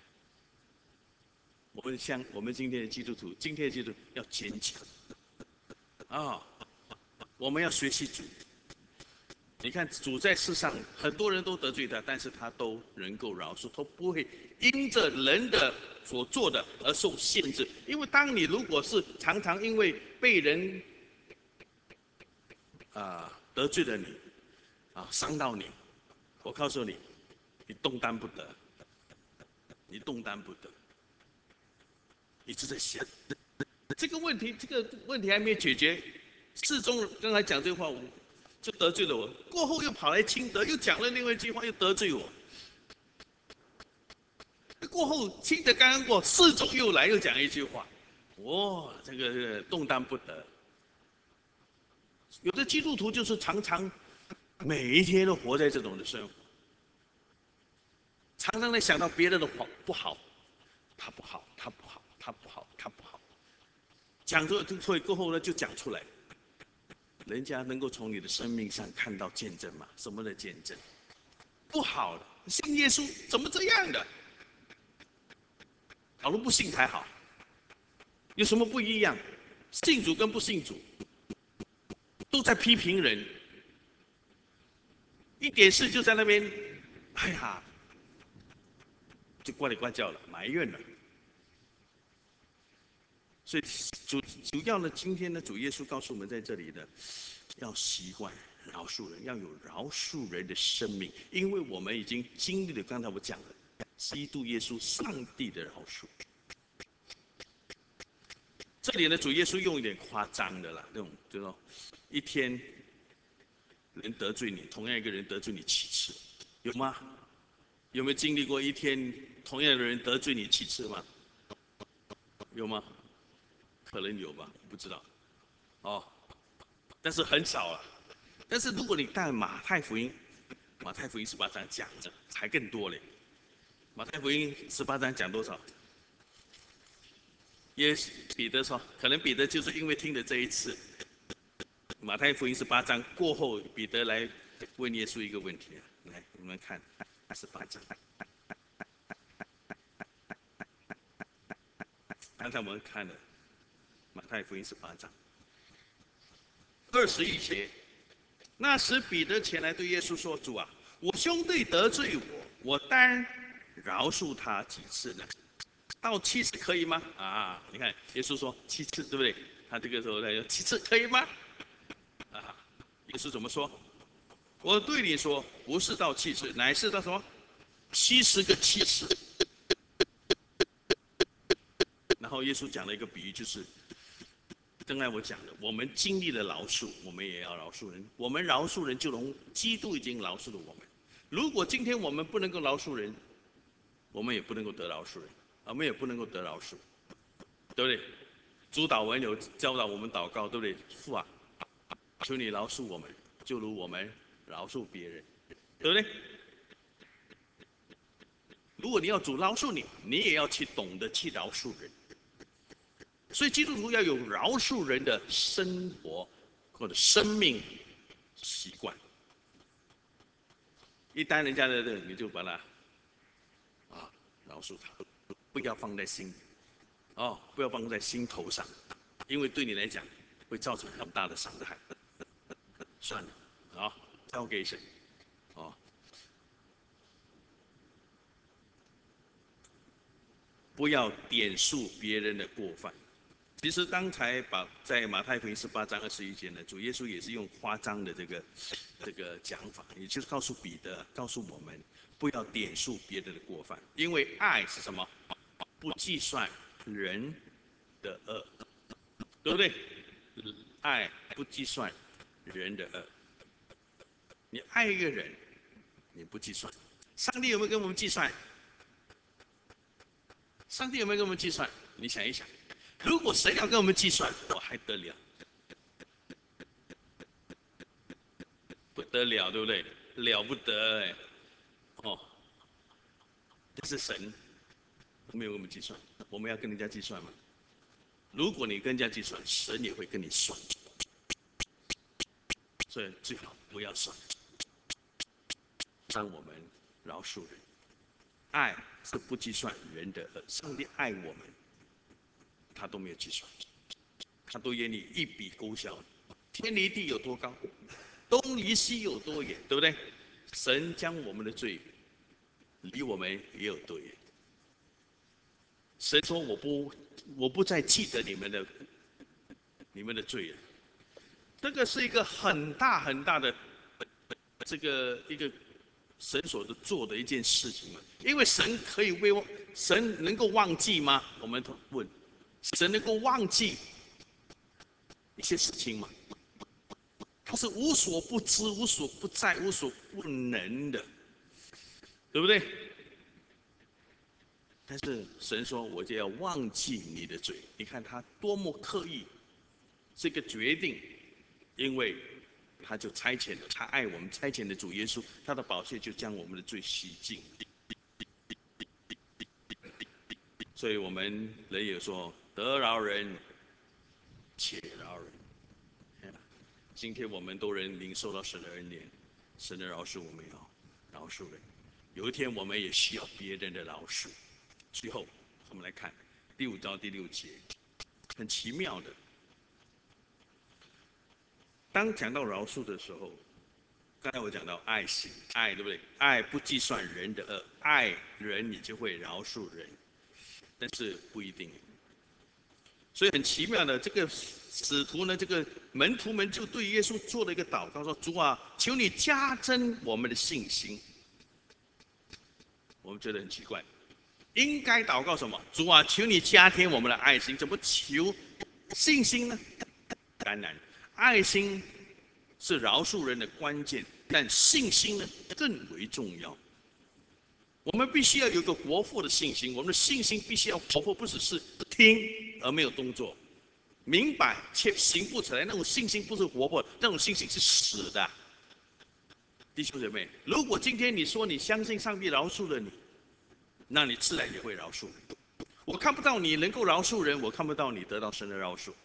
我们今天的基督徒，今天的基督徒要坚强啊！我们要学习主。你看主在世上，很多人都得罪他，但是他都能够饶恕，都不会因着人的所做的而受限制。因为当你如果是常常因为被人得罪了你伤到你，我告诉你，你动弹不得，你动弹不得。一直在想这个问题，这个问题还没有解决。世宗刚才讲这话，我就得罪了我，过后又跑来清德，又讲了另外一句话，又得罪我。过后清德刚刚过，世宗又来又讲一句话，哇，这个动弹不得。有的基督徒就是常常每一天都活在这种的生活，常常在想到别人的不好，他不好，他不好，他不好，他不好，讲着所以过后呢就讲出来，人家能够从你的生命上看到见证吗？什么的见证？不好的，信耶稣怎么这样的？假如不信才好，有什么不一样？信主跟不信主都在批评人，一点事就在那边，哎呀，就呱里呱叫了，埋怨了。所以主要呢，今天呢，主耶稣告诉我们在这里的，要习惯饶恕人，要有饶恕人的生命，因为我们已经经历了刚才我讲的基督耶稣上帝的饶恕。这里呢，主耶稣用一点夸张的啦，那种就说一天人得罪你，同样一个人得罪你7次，有吗？有没有经历过一天同样的人得罪你7次吗？有吗？可能有吧，不知道。哦，但是很少了。但是如果你看马太福音18章讲的还更多嘞。马太福音18章讲多少？彼得说，可能彼得就是因为听了这一次，马太福音18章过后，彼得来问耶稣一个问题。来，我们看18章。刚才我们看了马太福音18章21节，那时彼得前来对耶稣说：“主啊，我兄弟得罪我，我当饶恕他几次呢？到7次可以吗？”你看耶稣说7次，对不对？他这个时候他说7次可以吗？耶稣怎么说？我对你说，不是到7次，乃是到什么70个7次。然后耶稣讲了一个比喻，就是刚才我讲的，我们经历了饶恕，我们也要饶恕人。我们饶恕人，就如基督已经饶恕了我们。如果今天我们不能够饶恕人，我们也不能够得饶恕人，我们也不能够得饶恕，对不对？主导文有教导我们祷告，对不对？父啊，求你饶恕我们，就如我们饶恕别人，对不对？如果你要主饶恕你，你也要去懂得去饶恕人。所以基督徒要有饶恕人的生活或者生命习惯。一旦人家的你就把他饶恕他，不要放在心里，不要放在心头上，因为对你来讲会造成很大的伤害。算了，交给神，不要点数别人的过犯。其实刚才在马太福音18章21节呢，主耶稣也是用夸张的这个讲法，也就是告诉彼得，告诉我们不要点数别人的过犯，因为爱是什么？不计算人的恶，对不对？爱不计算人的恶。你爱一个人，你不计算，上帝有没有跟我们计算？上帝有没有跟我们计算？你想一想，如果神要跟我们计算，我还得了？ 得了，对不对？了不得哎，哦，但是神没有跟我们计算，我们要跟人家计算吗？如果你跟人家计算，神也会跟你算，所以最好不要算，让我们饶恕人。爱是不计算人的恶，上帝爱我们，他都没有计算，他都眼里一笔勾销，天离地有多高，东离西有多远，对不对？神将我们的罪离我们也有多远？神说我不再记得你们的罪了。这个是一个很大很大的这个一个神所做的一件事情嘛。因为神可以神能够忘记吗？我们问，神能够忘记一些事情吗？他是无所不知、无所不在、无所不能的，对不对？但是神说，我就要忘记你的罪。你看他多么刻意，这个决定，因为他就差遣了，他爱我们，差遣的主耶稣，他的宝血就将我们的罪洗净。所以我们人也说，得饶人且饶人。今天我们都能领受到神的恩典，神的饶恕我们要饶恕人。有一天我们也需要别人的饶恕。最后，我们来看第5到第6节，很奇妙的。当讲到饶恕的时候，刚才我讲到爱心，爱对不对？爱不计算人的恶，爱人你就会饶恕人，但是不一定。所以很奇妙的，这个使徒呢，这个门徒们就对耶稣做了一个祷告，说：主啊，求你加增我们的信心。我们觉得很奇怪，应该祷告什么？主啊，求你加添我们的爱心，怎么求信心呢？当然，爱心是饶恕人的关键，但信心呢更为重要。我们必须要有一个活泼的信心，我们的信心必须要活泼，不只是听而没有动作，明白且行不出来，那种信心不是活泼，那种信心是死的。弟兄姐妹，如果今天你说你相信上帝饶恕了你，那你自然也会饶恕人。我看不到你能够饶恕人，我看不到你得到神的饶恕。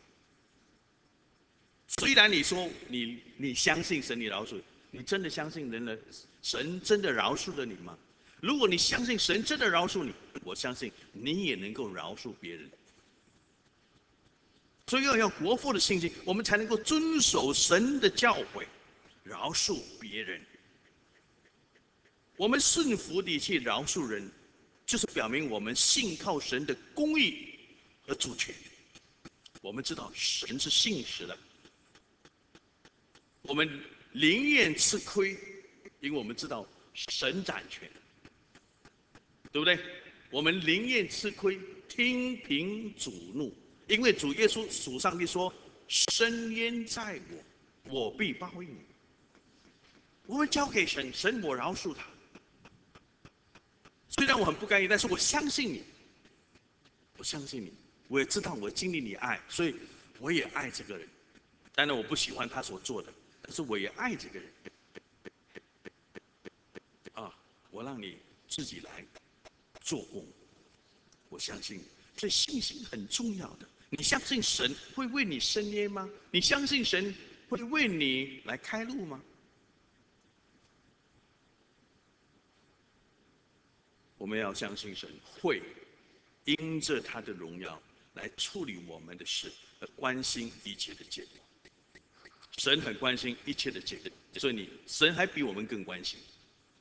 虽然你说你相信神，你饶恕，你真的相信神真的饶恕了你吗？如果你相信神真的饶恕你，我相信你也能够饶恕别人。所以要有活泼的信心，我们才能够遵守神的教诲，饶恕别人。我们顺服地去饶恕人，就是表明我们信靠神的公义和主权。我们知道神是信实的，我们宁愿吃亏，因为我们知道神掌权，对不对？我们宁愿吃亏，听凭主怒，因为主耶稣主上帝说：深渊在我，我必报应。我们交给神，神我饶恕他。虽然我很不甘愿，但是我相信你，我相信你，我也知道我经历你爱，所以我也爱这个人。当然我不喜欢他所做的，但是我也爱这个人。啊，我让你自己来做工，我相信你。所以信心很重要的。你相信神会为你伸冤吗？你相信神会为你来开路吗？我们要相信神会因着他的荣耀来处理我们的事，而关心一切的结果。神很关心一切的结果，所以神还比我们更关心。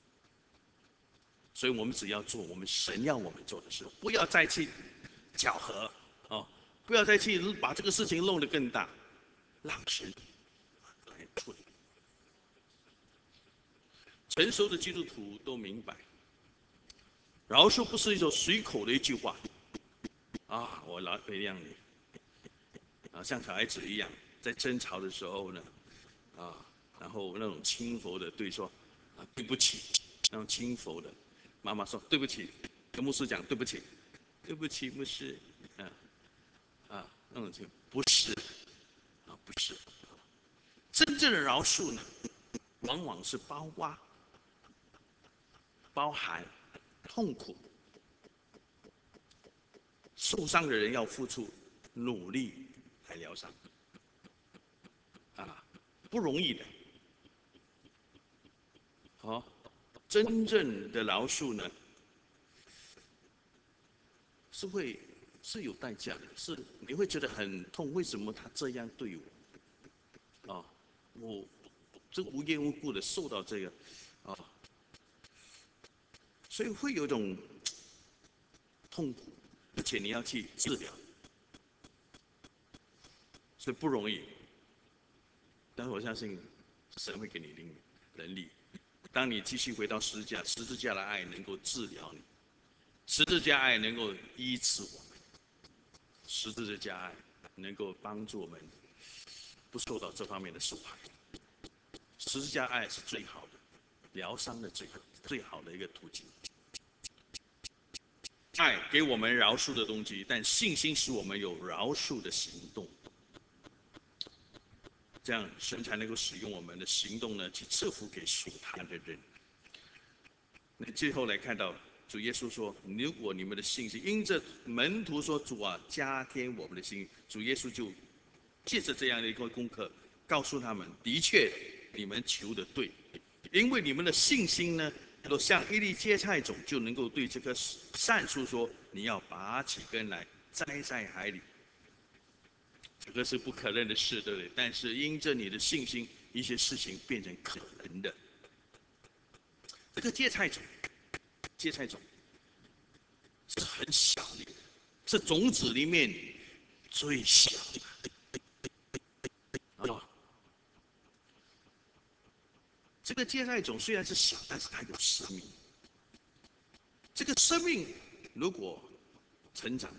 所以我们只要做我们神要我们做的事，不要再去搅和哦，不要再去把这个事情弄得更大，让神来处理。成熟的基督徒都明白，饶恕不是一种随口的一句话啊，我原谅你啊，像小孩子一样，在争吵的时候呢，啊，然后那种轻浮的对说啊对不起，那种轻浮的，妈妈说对不起，跟牧师讲对不起，对不起牧师，那种不是啊，不是真正的饶恕呢， 往往是包含痛苦，受伤的人要付出努力来疗伤，啊，不容易的。好，真正的饶恕呢，是有代价的，是你会觉得很痛，为什么他这样对我？啊，我这无缘无故的受到这个，啊，所以会有一种痛苦，而且你要去治疗，所以不容易。但是我相信神会给你能力。当你继续回到十字架的爱能够治疗你，十字架爱能够医治我们，十字架爱能够帮助我们不受到这方面的受害。十字架爱是最好的疗伤的最好的一个途径。爱给我们饶恕的东西，但信心使我们有饶恕的行动。这样神才能够使用我们的行动呢，去赐福给属他的人。那最后来看到主耶稣说：“如果你们的信心，因着门徒说主啊，加添我们的心，主耶稣就借着这样的一个功课，告诉他们：的确，你们求的对，因为你们的信心呢，若像一粒芥菜种，就能够对这棵善树说：你要拔起根来，栽在海里。这个是不可能的事，对不对？但是因着你的信心，一些事情变成可能的。这个芥菜种。”芥菜种是很小的，是种子里面最小的啊。这个芥菜种虽然是小，但是它有生命。这个生命如果成长，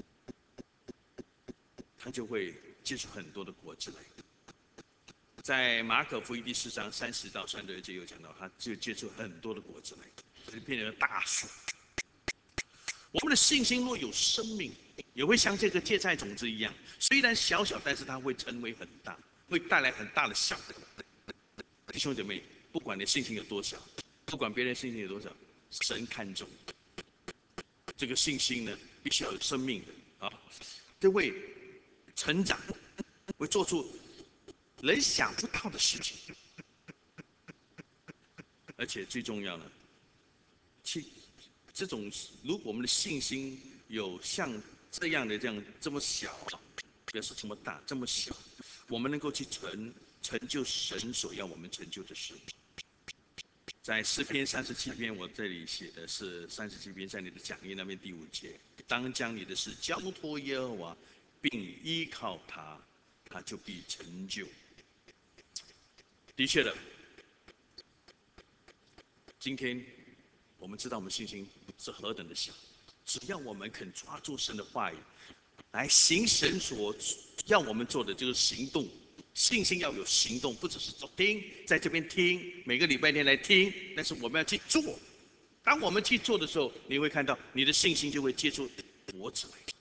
它就会结出很多的果子来。在马可福音第4章30到32节有讲到，它就结出很多的果子来，就变成了大树。我们的信心若有生命，也会像这个芥菜种子一样，虽然小小，但是它会成为很大，会带来很大的效果。弟兄姐妹，不管你信心有多小，不管别人信心有多少，神看重这个信心呢，必须要有生命的啊，这会成长，会做出人想不到的事情，而且最重要呢，去这种如果我们的信心有像这样的这么小，不要说这么大，这么小，我们能够去成就神所要我们成就的事。在诗篇37篇，我这里写的是37篇，在你的讲义那边第5节，当将你的事交托耶和华，并依靠他，他就必成就。的确的，今天我们知道我们信心是何等的小，只要我们肯抓住神的话语，来行神所要我们做的就是行动。信心要有行动，不只是听，在这边听，每个礼拜天来听，但是我们要去做。当我们去做的时候，你会看到你的信心就会结出果子来。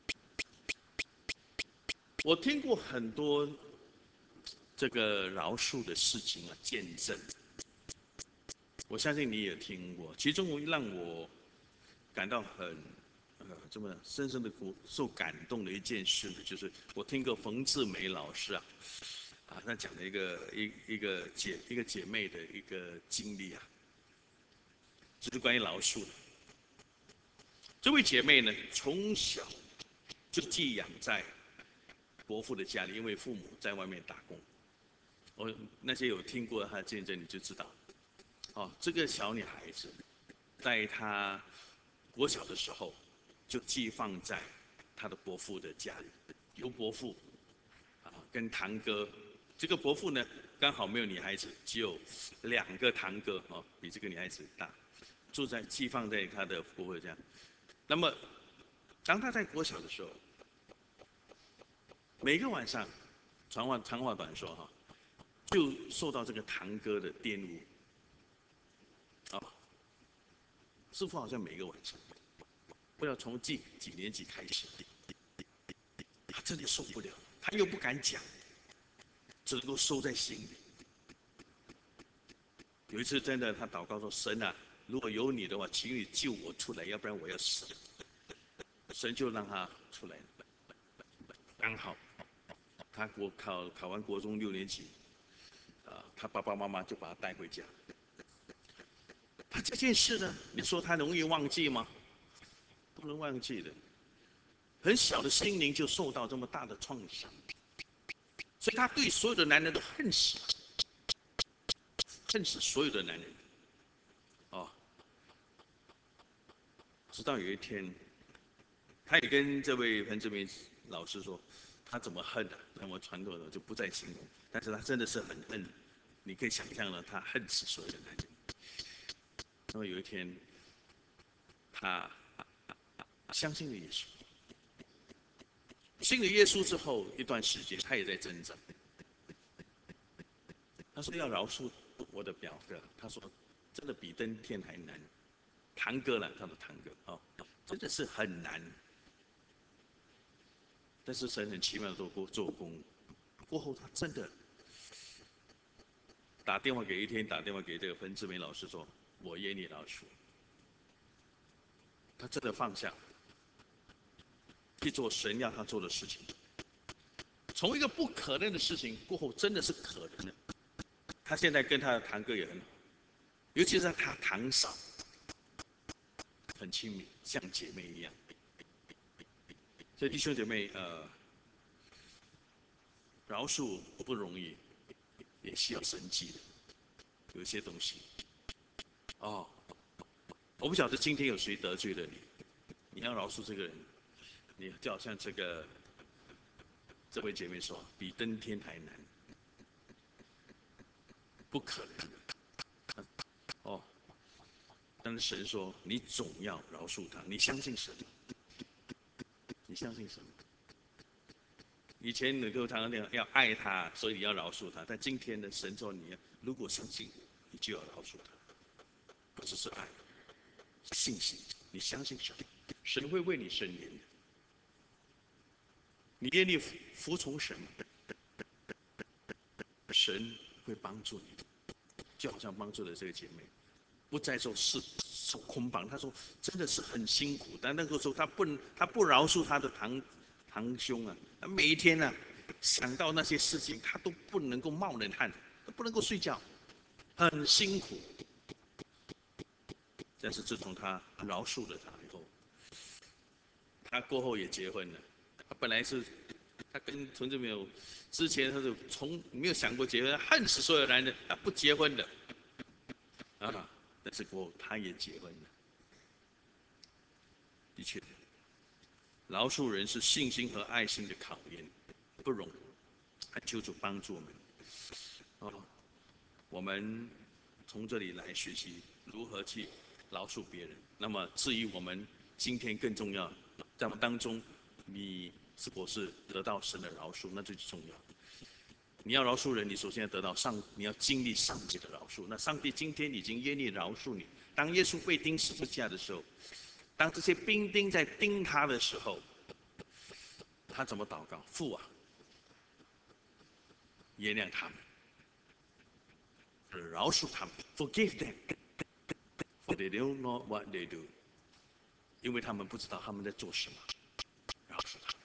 我听过很多这个饶恕的事情啊，见证。我相信你也听过，其中让我感到很这么深深的受感动的一件事呢，就是我听过冯志梅老师他讲了一个姐妹的一个经历啊，就是关于饶恕的。这位姐妹呢，从小就寄养在伯父的家里，因为父母在外面打工。那些有听过她的见证，你就知道，这个小女孩子，在她国小的时候，就寄放在她的伯父的家里，由伯父跟堂哥，这个伯父呢刚好没有女孩子，只有2个堂哥比这个女孩子大，寄放在他的伯父家。那么当他在国小的时候，每个晚上，长话短说就受到这个堂哥的玷污师傅好像每个晚上，不知道从几年级开始，他真的受不了，他又不敢讲，只能够收在心里。 有一次真的，他祷告说：神啊，如果有你的话，请你救我出来，要不然我要死。神就让他出来了。刚好他考完国中6年级，他爸爸妈妈就把他带回家。他这件事呢，你说他容易忘记吗？不能忘记的。很小的心灵就受到这么大的创伤，所以他对所有的男人都恨死，恨死所有的男人。哦，直到有一天，他也跟这位彭志明老师说，他怎么恨的，那么传统的就不再形容，但是他真的是很恨，你可以想象了，他恨死所有的男人。那么有一天，他相信了耶稣，信了耶稣之后一段时间，他也在挣扎。他说要饶恕我的表哥，他说真的比登天还难。堂哥了，他的堂哥哦，真的是很难。但是神很奇妙的做工，过后他真的打电话给这个彭志明老师说：“我愿你饶恕。”他真的放下，去做神要他做的事情。从一个不可能的事情过后，真的是可能的。他现在跟他的堂哥也很好，尤其是他堂嫂，很亲密，像姐妹一样。所以弟兄姐妹，饶恕不容易，也需要神迹的。有一些东西，哦，我不晓得今天有谁得罪了你，你要饶恕这个人，你就好像这位姐妹说，比登天还难，不可能。哦，但是神说，你总要饶恕他，你相信神，你相信神。以前你都常常讲要爱他，所以你要饶恕他。但今天呢，神说你如果相信，你就要饶恕他，不只是爱，是信心。你相信神，神会为你伸冤的。你愿意服从神，神会帮助你，就好像帮助了这个姐妹，不再受捆绑。她说真的是很辛苦，但那个时候她不饶恕她的堂兄啊，每一天呢、想到那些事情，她都不能够冒冷汗，都不能够睡觉，很辛苦。但是自从她饶恕了他以后，她过后也结婚了。她本来是她跟陈志明之前他就从没有想过结婚，恨死所有男人，她不结婚的啊。但是过后她也结婚了。的确，饶恕人是信心和爱心的考验，不容易。求主帮助我们。哦，我们从这里来学习如何去饶恕别人。那么，至于我们今天更重要，在我们当中，你是否是得到神的饶恕，那最重要。你要饶恕人，你首先要得到你要经历上帝的饶恕。那上帝今天已经愿意饶恕你。当耶稣被钉十字架的时候，当这些兵丁在钉他的时候，他怎么祷告？父啊，原谅他们，饶恕他们 ，forgive them，for they don't know what they do，因为他们不知道他们在做什么。饶恕他们，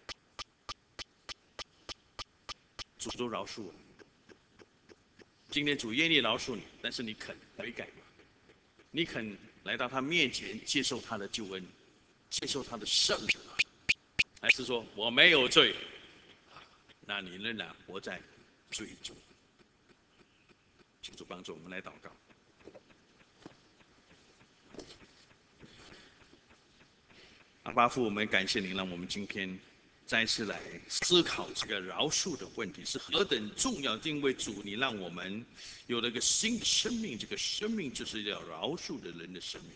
主都饶恕我。今天主愿意饶恕你，但是你肯悔改吗？你肯来到他面前接受他的救恩，接受他的圣灵吗？还是说我没有罪？那你仍然活在罪中。求主帮助我们来祷告。阿爸父，我们感谢你，让我们今天再次来思考这个饶恕的问题是何等重要。因为主，你让我们有了一个新的生命，这个生命就是要饶恕的人的生命。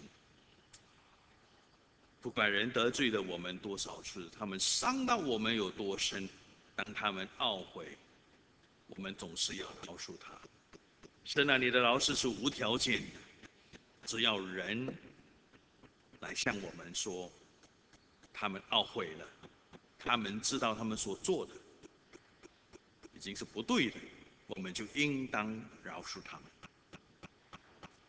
不管人得罪了我们多少次，他们伤到我们有多深，当他们懊悔，我们总是要饶恕他。神啊，你的饶恕是无条件的，只要人来向我们说，他们懊悔了，他们知道他们所做的已经是不对的，我们就应当饶恕他们。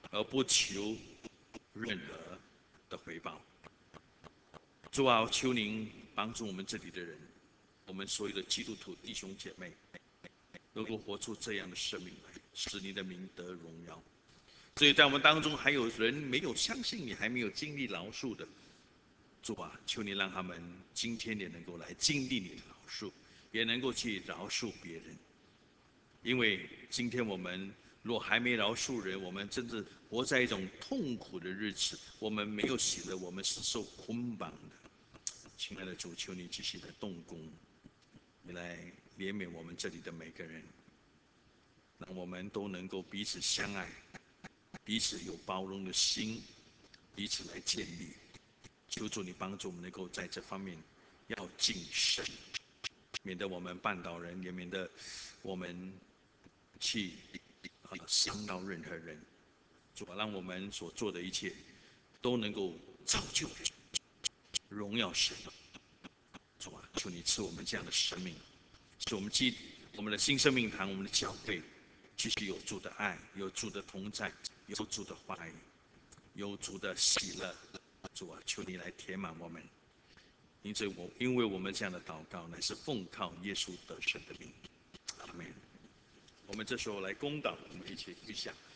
而不求任何的回报。主啊，求您帮助我们这里的人，我们所有的基督徒弟兄姐妹，能够活出这样的生命来，使你的名得荣耀。所以在我们当中还有人没有相信你，还没有经历饶恕的，主啊，求你让他们今天也能够来经历你的饶恕，也能够去饶恕别人。因为今天我们若还没饶恕人，我们真正活在一种痛苦的日子，我们没有喜乐，我们是受捆绑的。亲爱的主，求你继续的动工，你来怜悯我们这里的每个人，让我们都能够彼此相爱，彼此有包容的心，彼此来建立。求主你帮助我们能够在这方面要谨慎，免得我们绊倒人，也免得我们去伤到任何人。主啊，让我们所做的一切都能够造就人，荣耀神。主啊，求你赐我们这样的生命，使我们的新生命堂，我们的教会继续有主的爱，有主的同在，有主的话语，有主的喜乐。主啊，求你来填满我们。因为我们这样的祷告乃是奉靠耶稣得胜的名。阿门。我们这时候来攻祷，我们一起去想。